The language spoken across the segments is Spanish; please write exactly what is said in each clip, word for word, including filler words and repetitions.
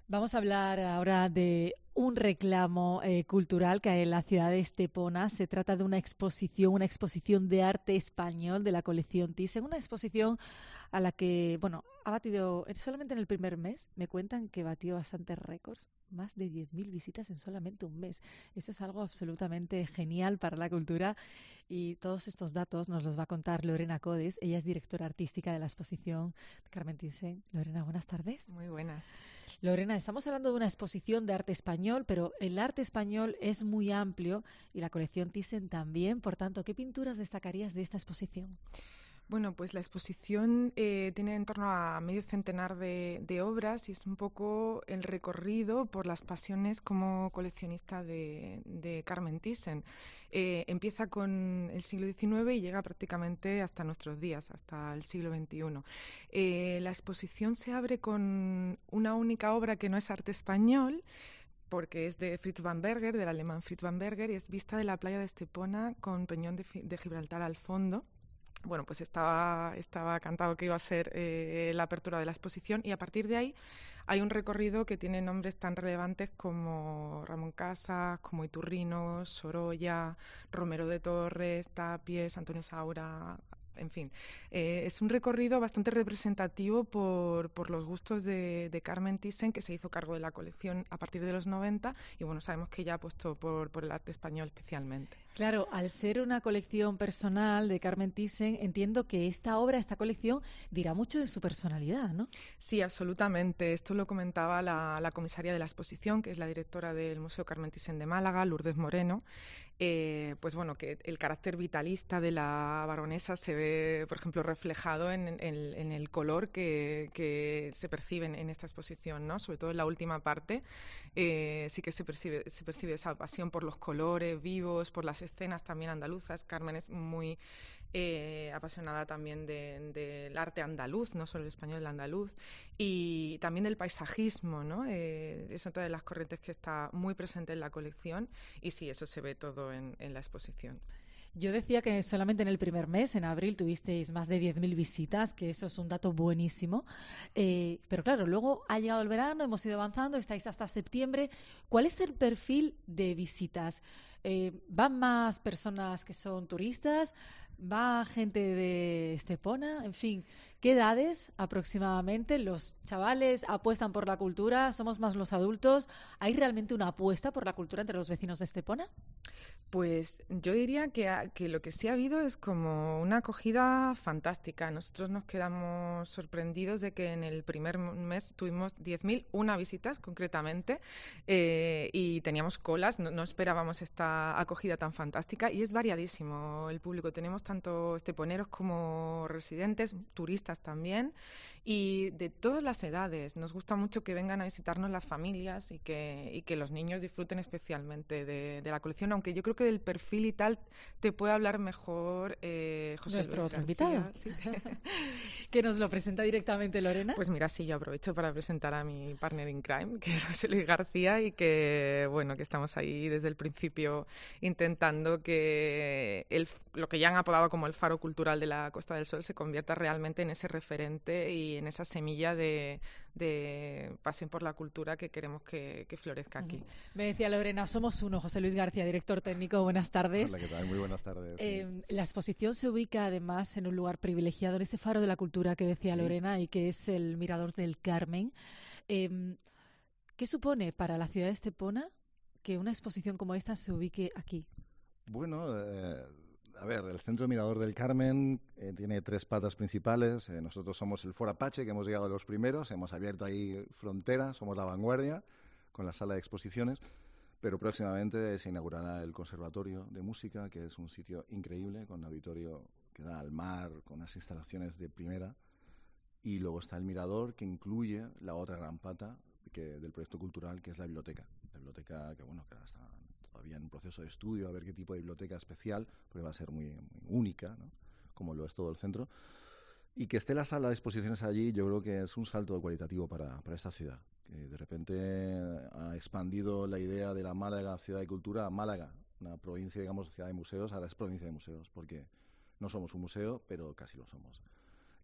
Vamos a hablar ahora de un reclamo eh, cultural que hay en la ciudad de Estepona. Se trata de una exposición, una exposición de arte español de la colección Thyssen, una exposición a la que, bueno, ha batido, solamente en el primer mes, me cuentan que batió bastantes récords, más de diez mil visitas en solamente un mes. Esto es algo absolutamente genial para la cultura y todos estos datos nos los va a contar Lorena Codes. Ella es directora artística de la exposición Carmen Thyssen. Lorena, buenas tardes. Muy buenas. Lorena, estamos hablando de una exposición de arte español, pero el arte español es muy amplio y la colección Thyssen también. Por tanto, ¿qué pinturas destacarías de esta exposición? Bueno, pues la exposición eh, tiene en torno a medio centenar de, de obras y es un poco el recorrido por las pasiones como coleccionista de, de Carmen Thyssen. Eh, empieza con el siglo diecinueve y llega prácticamente hasta nuestros días, hasta el siglo veintiuno. Eh, la exposición se abre con una única obra que no es arte español, porque es de Fritz van Berger, del alemán Fritz van Berger, y es vista de la playa de Estepona con Peñón de, de Gibraltar al fondo. Bueno, pues estaba, estaba cantado que iba a ser eh, la apertura de la exposición y a partir de ahí hay un recorrido que tiene nombres tan relevantes como Ramón Casas, como Iturrino, Sorolla, Romero de Torres, Tapies, Antonio Saura. En fin, eh, es un recorrido bastante representativo por, por los gustos de, de Carmen Thyssen, que se hizo cargo de la colección a partir de los noventa y bueno, sabemos que ella apostó por, por el arte español especialmente. Claro, al ser una colección personal de Carmen Thyssen, entiendo que esta obra, esta colección, dirá mucho de su personalidad, ¿no? Sí, absolutamente. Esto lo comentaba la, la comisaria de la exposición, que es la directora del Museo Carmen Thyssen de Málaga, Lourdes Moreno. Eh, pues bueno, que el carácter vitalista de la baronesa se ve, por ejemplo, reflejado en, en, en el color que, que se percibe en, en esta exposición, ¿no? Sobre todo en la última parte, eh, sí que se percibe, se percibe esa pasión por los colores vivos, por las escenas también andaluzas. Carmen es muy eh, apasionada también de, del arte andaluz, no solo el español, el andaluz, y también del paisajismo, ¿no? Eh, es otra de las corrientes que está muy presente en la colección y sí, eso se ve todo en, en la exposición. Yo decía que solamente en el primer mes, en abril, tuvisteis más de diez mil visitas, que eso es un dato buenísimo. Eh, pero claro, luego ha llegado el verano, hemos ido avanzando, estáis hasta septiembre. ¿Cuál es el perfil de visitas? Eh, ¿Van más personas que son turistas? ¿Va gente de Estepona? En fin, ¿qué edades aproximadamente? ¿Los chavales apuestan por la cultura? ¿Somos más los adultos? ¿Hay realmente una apuesta por la cultura entre los vecinos de Estepona? Pues yo diría que, ha, que lo que sí ha habido es como una acogida fantástica. Nosotros nos quedamos sorprendidos de que en el primer mes tuvimos diez mil una visitas concretamente eh, y teníamos colas, no, no esperábamos esta acogida tan fantástica y es variadísimo el público. Tenemos tanto esteponeros como residentes, turistas también y de todas las edades. Nos gusta mucho que vengan a visitarnos las familias y que, y que los niños disfruten especialmente de, de la colección, aunque yo creo que del perfil y tal te puede hablar mejor eh, José Nuestro Luis otro García, invitado. ¿sí? Que nos lo presenta directamente Lorena. Pues mira, sí, yo aprovecho para presentar a mi partner in crime, que es José Luis García, y que, bueno, que estamos ahí desde el principio intentando que el, lo que ya han apodado como el faro cultural de la Costa del Sol se convierta realmente en ese referente y en esa semilla de, de pasión por la cultura que queremos que, que florezca aquí. Uh-huh. Me decía Lorena, somos uno. José Luis García, director técnico, buenas tardes. Hola, ¿qué tal? Muy buenas tardes. Eh, sí. La exposición se ubica además en un lugar privilegiado, en ese faro de la cultura que decía Sí. Lorena y que es el Mirador del Carmen. Eh, ¿Qué supone para la ciudad de Estepona que una exposición como esta se ubique aquí? Bueno, eh, a ver, el Centro Mirador del Carmen eh, tiene tres patas principales. Eh, nosotros somos el Foro Apache, que hemos llegado a los primeros, hemos abierto ahí fronteras, somos la vanguardia con la sala de exposiciones, pero próximamente se inaugurará el Conservatorio de Música, que es un sitio increíble, con un auditorio que da al mar, con unas instalaciones de primera, y luego está el Mirador, que incluye la otra gran pata que, del proyecto cultural, que es la biblioteca. La biblioteca que, bueno, que ahora está todavía en un proceso de estudio, a ver qué tipo de biblioteca especial, porque va a ser muy, muy única, ¿no? Como lo es todo el centro. Y que esté la sala de exposiciones allí, yo creo que es un salto cualitativo para, para esta ciudad, que de repente ha expandido la idea de la Málaga ciudad de cultura a Málaga, una provincia, digamos, ciudad de museos, ahora es provincia de museos, porque no somos un museo, pero casi lo somos.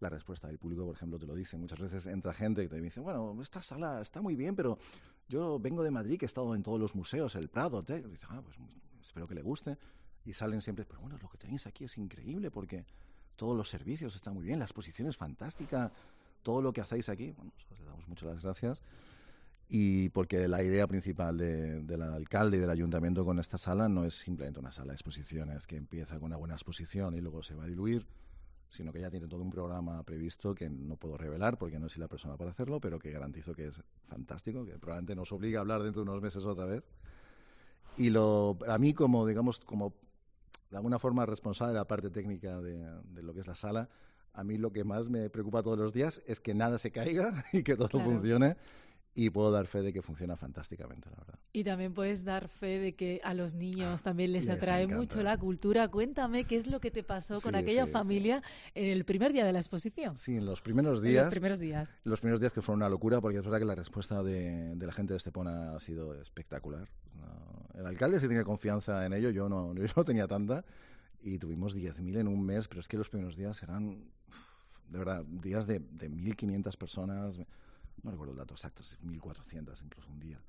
la respuesta del público, por ejemplo, te lo dice. Muchas veces entra gente que te dice, bueno, esta sala está muy bien, pero yo vengo de Madrid, que he estado en todos los museos, el Prado, te... y dice, ah, pues espero que le guste. Y salen siempre, pero bueno, lo que tenéis aquí es increíble porque todos los servicios están muy bien, la exposición es fantástica, todo lo que hacéis aquí. Bueno, os le damos muchas las gracias. Y porque la idea principal de, del alcalde y del ayuntamiento con esta sala no es simplemente una sala de exposiciones que empieza con una buena exposición y luego se va a diluir, sino que ya tiene todo un programa previsto que no puedo revelar porque no soy la persona para hacerlo, pero que garantizo que es fantástico, que probablemente nos obliga a hablar dentro de unos meses otra vez. Y lo, a mí, como digamos, como de alguna forma responsable de la parte técnica de, de lo que es la sala, a mí lo que más me preocupa todos los días es que nada se caiga y que todo claro. funcione. Y puedo dar fe de que funciona fantásticamente, la verdad. Y también puedes dar fe de que a los niños también les, les atrae encanta. mucho la cultura. Cuéntame qué es lo que te pasó sí, con aquella sí, familia sí. en el primer día de la exposición. Sí, en los primeros días. En los primeros días. Los primeros días que fueron una locura, porque es verdad que la respuesta de, de la gente de Estepona ha sido espectacular. No, el alcalde sí tenía confianza en ello, yo no, yo no tenía tanta. Y tuvimos diez mil en un mes, pero es que los primeros días eran, de verdad, días de, de mil quinientas personas. No recuerdo el dato exacto, mil cuatrocientas incluso un día.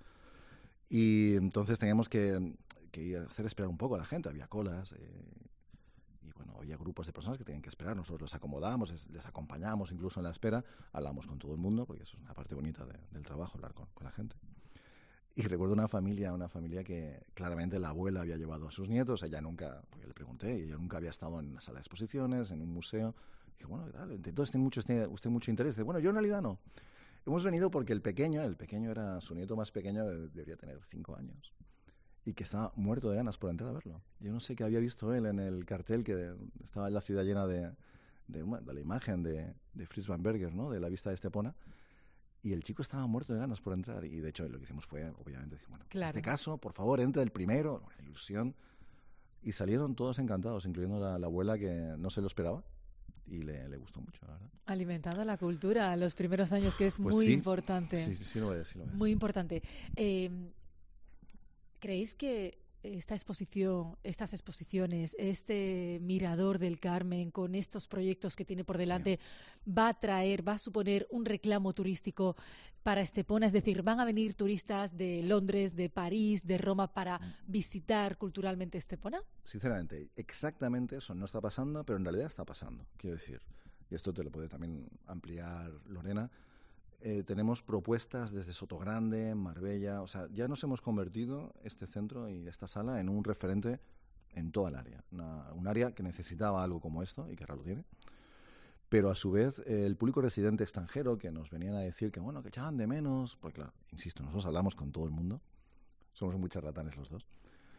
Y entonces teníamos que, que ir a hacer esperar un poco a la gente. Había colas eh, y bueno, había grupos de personas que tenían que esperar. Nosotros los acomodamos, les acompañamos incluso en la espera. Hablamos con todo el mundo, porque eso es una parte bonita de, del trabajo, hablar con, con la gente. Y recuerdo una familia, una familia que claramente la abuela había llevado a sus nietos. Ella nunca, porque le pregunté, y ella nunca había estado en una sala de exposiciones, en un museo. Y dije, bueno, ¿qué tal? Entonces tiene mucho, tiene usted mucho interés. Dice, bueno, yo en realidad no. Hemos venido porque el pequeño, el pequeño era su nieto más pequeño, debería tener cinco años, y que estaba muerto de ganas por entrar a verlo. Yo no sé qué había visto él en el cartel que estaba en la ciudad llena de, de, de la imagen de, de Fritz van Berger, ¿no? De la vista de Estepona, y el chico estaba muerto de ganas por entrar. Y de hecho lo que hicimos fue, obviamente, decir, bueno, claro. en este caso, por favor, entra el primero, una ilusión. Y salieron todos encantados, incluyendo la, la abuela que no se lo esperaba. Y le, le gustó mucho, la verdad. Alimentando la cultura los primeros años, que es pues muy sí. importante. Sí, sí, sí lo es, sí lo es. Muy importante. Eh, ¿Creéis que esta exposición, estas exposiciones, este Mirador del Carmen, con estos proyectos que tiene por delante, sí. va a traer, va a suponer un reclamo turístico para Estepona? Es decir, ¿van a venir turistas de Londres, de París, de Roma para visitar culturalmente Estepona? Sinceramente, exactamente eso no está pasando, pero en realidad está pasando, quiero decir. Y esto te lo puede también ampliar Lorena. Eh, tenemos propuestas desde Sotogrande, Marbella, o sea, ya nos hemos convertido este centro y esta sala en un referente en toda el área. Una, un área que necesitaba algo como esto y que ahora lo tiene. Pero a su vez, eh, el público residente extranjero que nos venían a decir que, bueno, que echaban de menos, porque claro, insisto, nosotros hablamos con todo el mundo, somos muy charlatanes los dos,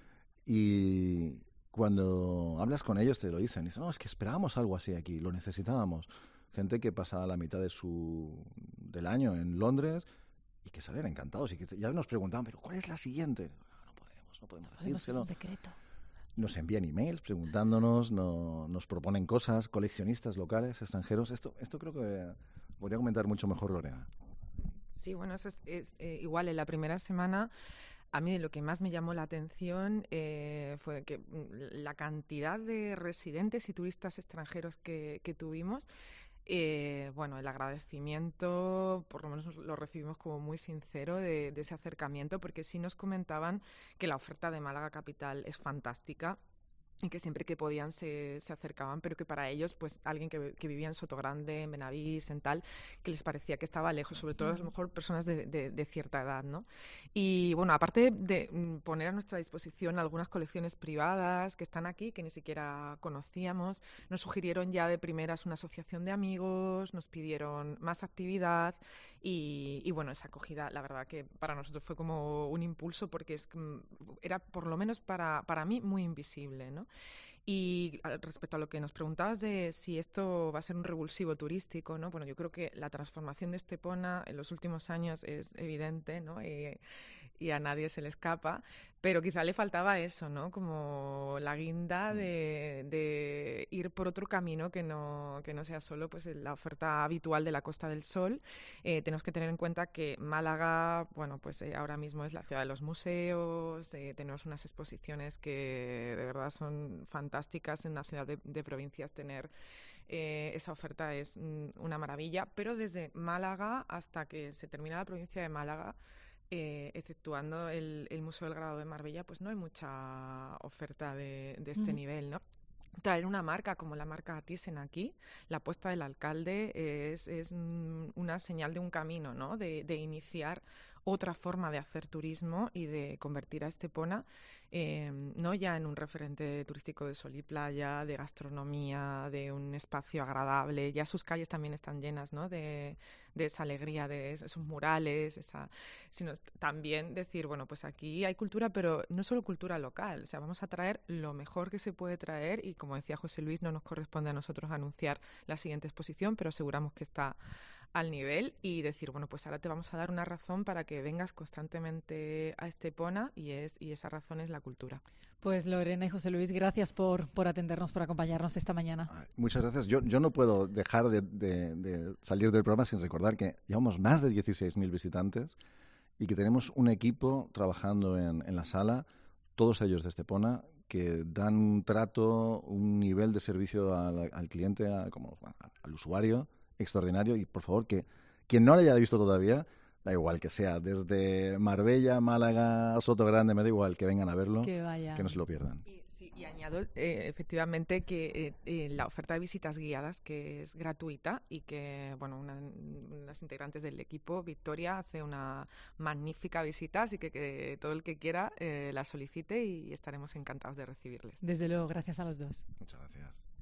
y cuando hablas con ellos te lo dicen, dicen, no, es que esperábamos algo así aquí, lo necesitábamos. Gente que pasaba la mitad de su del año en Londres y que salen encantados y que ya nos preguntaban, pero ¿cuál es la siguiente? No, no podemos, no podemos decírselo. Es un secreto. Nos envían emails preguntándonos, no, nos proponen cosas, coleccionistas locales, extranjeros. Esto, esto creo que podría comentar mucho mejor Lorena. Sí, bueno, eso es, es eh, igual en la primera semana. A mí lo que más me llamó la atención eh, fue que la cantidad de residentes y turistas extranjeros que, que tuvimos. Eh, bueno, el agradecimiento, por lo menos lo recibimos como muy sincero de, de ese acercamiento, porque sí nos comentaban que la oferta de Málaga Capital es fantástica y que siempre que podían se, se acercaban, pero que para ellos, pues alguien que, que vivía en Sotogrande, en Benavís, en tal, que les parecía que estaba lejos, sobre todo a lo mejor personas de, de, de cierta edad, ¿no? Y bueno, aparte de mm, poner a nuestra disposición algunas colecciones privadas que están aquí, que ni siquiera conocíamos, nos sugirieron ya de primeras una asociación de amigos, nos pidieron más actividad y, y bueno, esa acogida, la verdad que para nosotros fue como un impulso porque es, era por lo menos para, para mí muy invisible, ¿no? Y respecto a lo que nos preguntabas de si esto va a ser un revulsivo turístico, ¿no? Bueno, yo creo que la transformación de Estepona en los últimos años es evidente, ¿no? Y, y a nadie se le escapa, pero quizá le faltaba eso, ¿no? Como la guinda de, de ir por otro camino que no, que no sea solo pues la oferta habitual de la Costa del Sol. Eh, tenemos que tener en cuenta que Málaga, bueno, pues eh, ahora mismo es la ciudad de los museos, eh, tenemos unas exposiciones que de verdad son fantásticas en la ciudad de, de provincias tener eh, esa oferta es mm, una maravilla, pero desde Málaga hasta que se termina la provincia de Málaga, eh, exceptuando el, el Museo del Grado de Marbella, pues no hay mucha oferta de, de este uh-huh. nivel, ¿no? Traer una marca como la marca Thyssen aquí, la apuesta del alcalde es, es una señal de un camino, ¿no? De, de iniciar otra forma de hacer turismo y de convertir a Estepona eh, no ya en un referente turístico de sol y playa, de gastronomía, de un espacio agradable. Ya sus calles también están llenas, ¿no? de, de esa alegría, de esos murales, esa, sino también decir, bueno, pues aquí hay cultura, pero no solo cultura local. O sea, vamos a traer lo mejor que se puede traer y, como decía José Luis, no nos corresponde a nosotros anunciar la siguiente exposición, pero aseguramos que está al nivel y decir, bueno, pues ahora te vamos a dar una razón para que vengas constantemente a Estepona y, es, y esa razón es la cultura. Pues Lorena y José Luis, gracias por, por atendernos, por acompañarnos esta mañana. Muchas gracias. Yo, yo no puedo dejar de, de, de salir del programa sin recordar que llevamos más de dieciséis mil visitantes y que tenemos un equipo trabajando en, en la sala, todos ellos de Estepona, que dan un trato, un nivel de servicio al, al cliente, a, como, al usuario, extraordinario. Y por favor, que quien no lo haya visto todavía, da igual que sea desde Marbella, Málaga, Sotogrande, me da igual, que vengan a verlo, que, vayan. que no se lo pierdan. Y, sí, y añado eh, efectivamente que eh, eh, la oferta de visitas guiadas, que es gratuita y que, bueno, una, unas integrantes del equipo, Victoria, hace una magnífica visita, así que, que todo el que quiera eh, la solicite y estaremos encantados de recibirles. Desde luego, gracias a los dos. Muchas gracias.